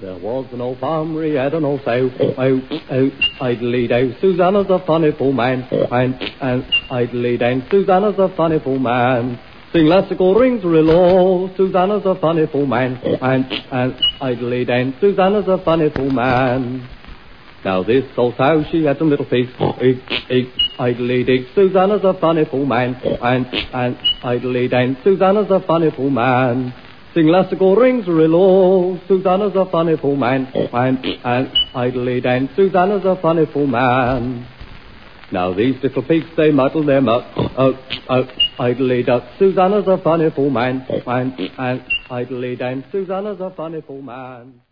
There was an old farmer, he had an old sow, idly down, Susanna's a funny fool man, and idly down, Susanna's a funny fool man. Sing classical rings real, Susanna's a funny fool man, and idly down, Susanna's a funny fool man. Now this old sow, she had some little pigs, idly dig, Susanna's a funny fool man, and idly down, Susanna's a funny fool man. Sing classical rings real, Susanna's a funny fool man, and idly down, Susanna's a funny fool man. Now these little pigs, they muddle them up, idly duck, Susanna's a funny fool man, and idly down, Susanna's a funny fool man.